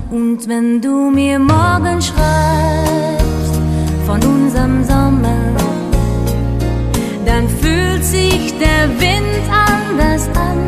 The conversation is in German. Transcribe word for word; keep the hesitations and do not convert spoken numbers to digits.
Und wenn du mir morgen schreibst von unserem Sommer, dann fühlt sich der Wind anders an.